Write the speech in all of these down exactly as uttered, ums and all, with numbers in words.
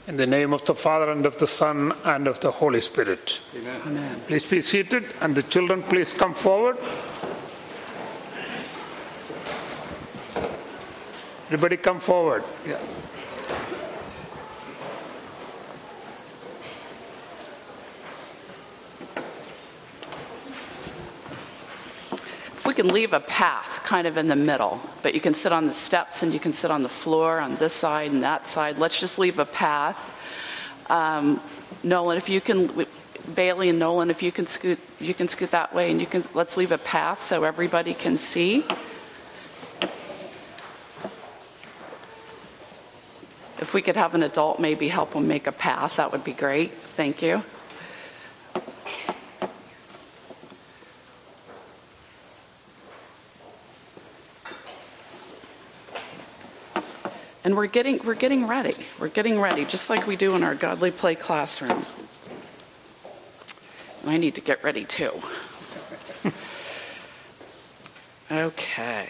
In the name of the Father, and of the Son, and of the Holy Spirit. Amen. Amen. Please be seated, and the children, please come forward. Everybody come forward. Yeah. If we can leave a path kind of in the middle, but you can sit on the steps and you can sit on the floor on this side and that side. Let's just leave a path. Um, Nolan, if you can, Bailey and Nolan, if you can scoot, you can scoot that way, and you can. Let's leave a path so everybody can see. If we could have an adult maybe help them make a path, that would be great. Thank you. And we're getting, we're getting ready. We're getting ready, just like we do in our Godly Play classroom. And I need to get ready too. Okay.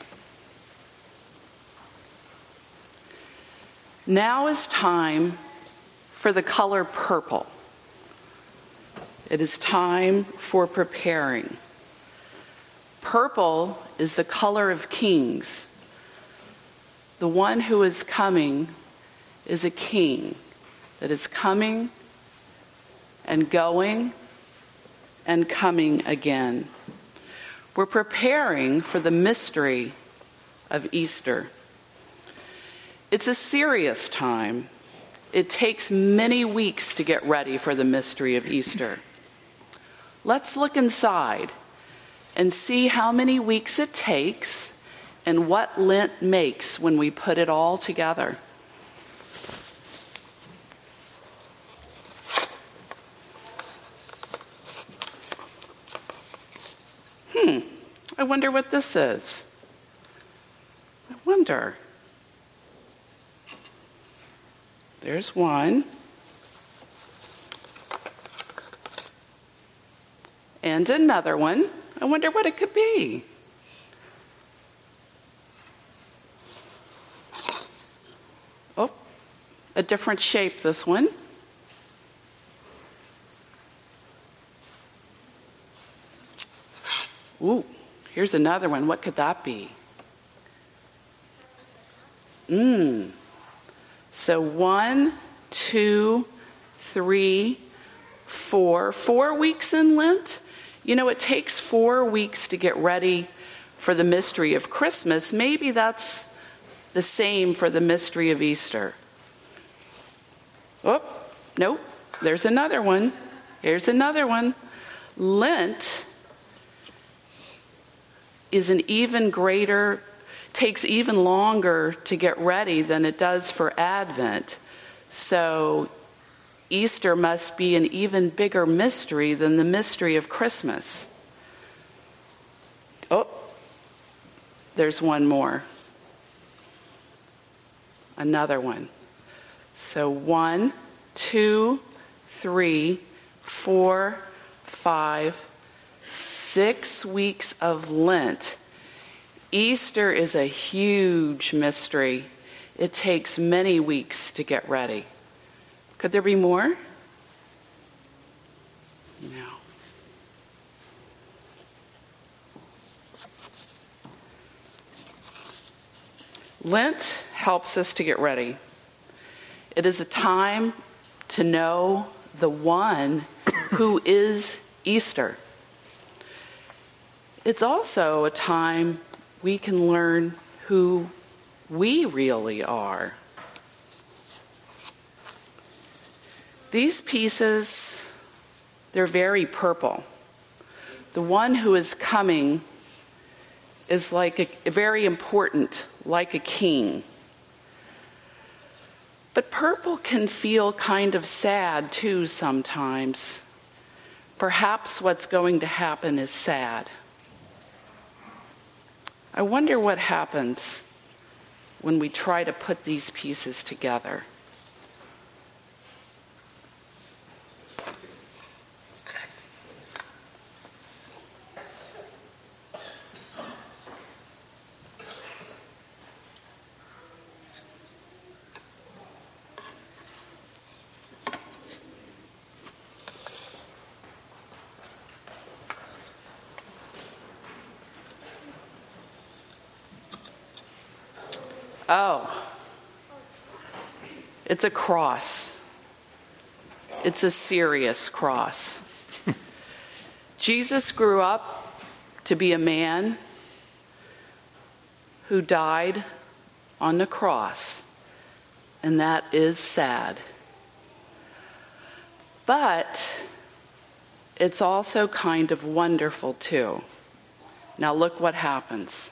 Now is time for the color purple. It is time for preparing. Purple is the color of kings. The one who is coming is a king that is coming and going and coming again. We're preparing for the mystery of Easter. It's a serious time. It takes many weeks to get ready for the mystery of Easter. Let's look inside and see how many weeks it takes and what Lent makes when we put it all together. Hmm, I wonder what this is. I wonder. There's one. And another one. I wonder what it could be. Oh, a different shape, this one. Ooh, here's another one. What could that be? Mmm. So one, two, three, four. Four weeks in Lent. You know, it takes four weeks to get ready for the mystery of Christmas. Maybe that's the same for the mystery of Easter. Oh, nope. There's another one. Here's another one. Lent is an even greater, takes even longer to get ready than it does for Advent. So Easter must be an even bigger mystery than the mystery of Christmas. Oh, there's one more. Another one. So one, two, three, four, five, six weeks of Lent. Easter is a huge mystery. It takes many weeks to get ready. Could there be more? No. Lent helps us to get ready. It is a time to know the one who is Easter. It's also a time we can learn who we really are. These pieces, they're very purple. The one who is coming is like a, very important, like a king. But purple can feel kind of sad too sometimes. Perhaps what's going to happen is sad. I wonder what happens when we try to put these pieces together. Oh, it's a cross. It's a serious cross. Jesus grew up to be a man who died on the cross, and that is sad. But it's also kind of wonderful too. Now look what happens.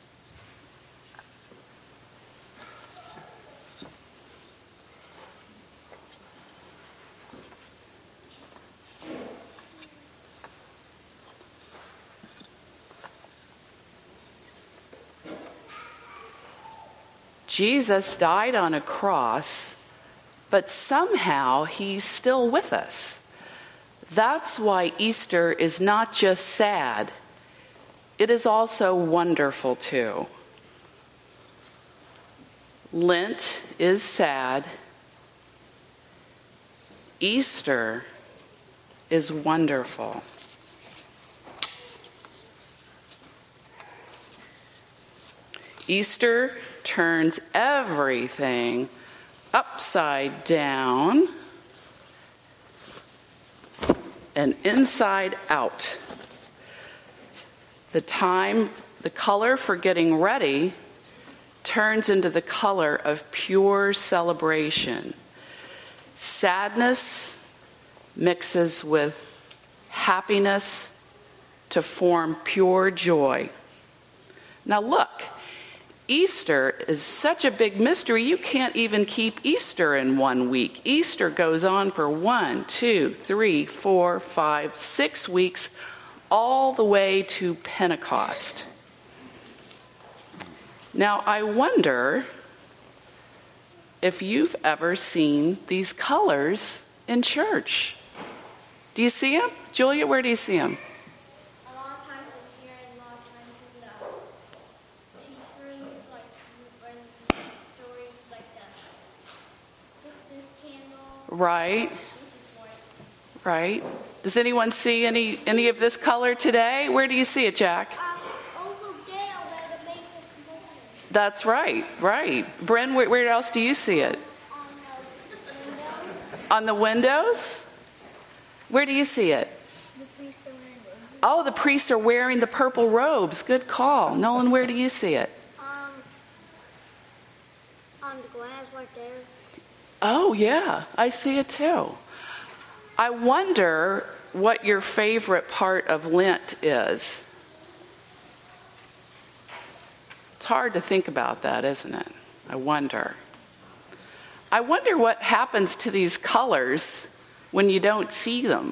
Jesus died on a cross, but somehow he's still with us. That's why Easter is not just sad, it is also wonderful too. Lent is sad. Easter is wonderful. Easter turns everything upside down and inside out. The time, the color for getting ready turns into the color of pure celebration. Sadness mixes with happiness to form pure joy. Now look, Easter is such a big mystery, you can't even keep Easter in one week. Easter goes on for one, two, three, four, five, six weeks, all the way to Pentecost. Now, I wonder if you've ever seen these colors in church. Do you see them? Julia, where do you see them? A lot of times in here and a lot of times in the teach rooms, like when we tell stories like the Christmas candle. Right. Which is white. Right. Does anyone see any, any of this color today? Where do you see it, Jack? Um, over there where the maple communion. That's right, right. Bren, where, where else do you see it? On the windows. On the windows? Where do you see it? The priests are wearing robes. Oh, the priests are wearing the purple robes. Good call. Nolan, where do you see it? Um, on the glass right there. Oh, yeah, I see it too. I wonder what your favorite part of Lent is. It's hard to think about that, isn't it? I wonder. I wonder what happens to these colors when you don't see them.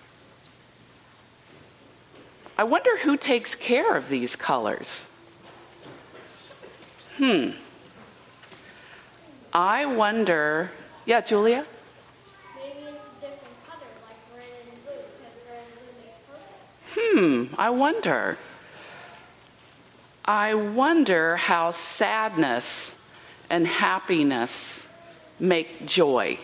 I wonder who takes care of these colors. Hmm. I wonder, yeah, Julia? Maybe it's a different color, like red and blue, because red and blue makes purple. Hmm, I wonder. I wonder how sadness and happiness make joy.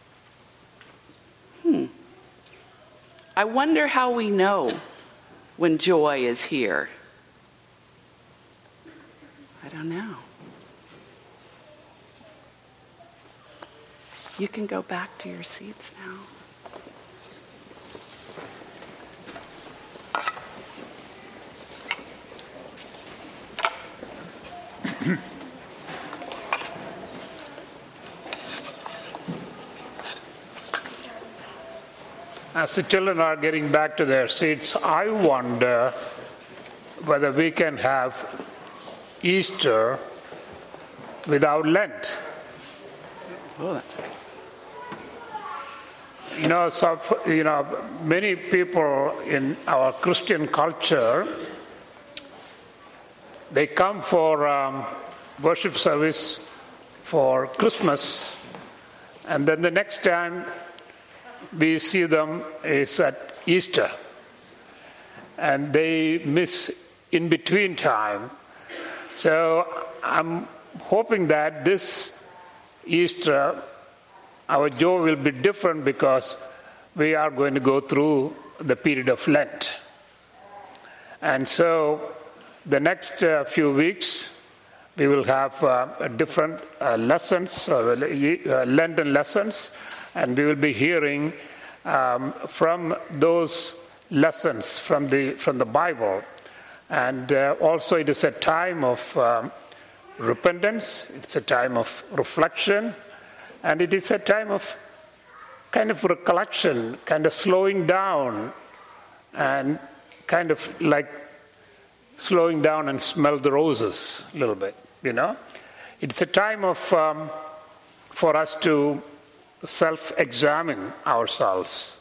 Hmm. I wonder how we know when joy is here. I don't know. You can go back to your seats now. As the children are getting back to their seats, I wonder whether we can have Easter without Lent. Oh, that's right. You know, so, you know, many people in our Christian culture, they come for um, worship service for Christmas, and then the next time we see them is at Easter, and they miss in between time. So I'm hoping that this Easter our joy will be different because we are going to go through the period of Lent. And so the next uh, few weeks we will have uh, different uh, lessons, uh, Lenten lessons, and we will be hearing um, from those lessons from the from the Bible. And uh, also it is a time of um, repentance, it's a time of reflection, and it is a time of kind of recollection, kind of slowing down, and kind of like slowing down and smell the roses a little bit, you know. It's a time of um, for us to self-examine ourselves.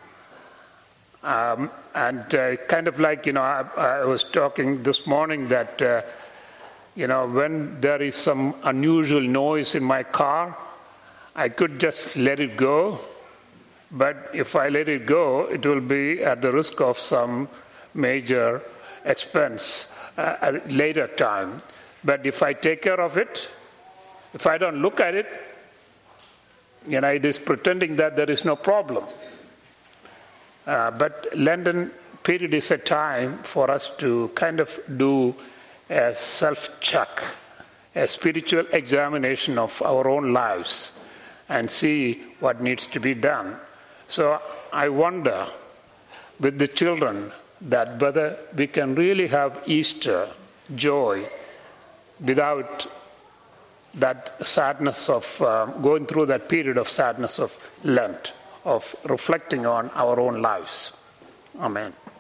Um, and uh, kind of like, you know, I, I was talking this morning that, uh, you know, when there is some unusual noise in my car, I could just let it go. But if I let it go, it will be at the risk of some major expense uh, at a later time. But if I take care of it, if I don't look at it, you know, it is pretending that there is no problem. Uh, but Lenten period is a time for us to kind of do a self-check, a spiritual examination of our own lives and see what needs to be done. So I wonder with the children that whether we can really have Easter joy without that sadness of uh, going through that period of sadness of Lent, of reflecting on our own lives. Amen.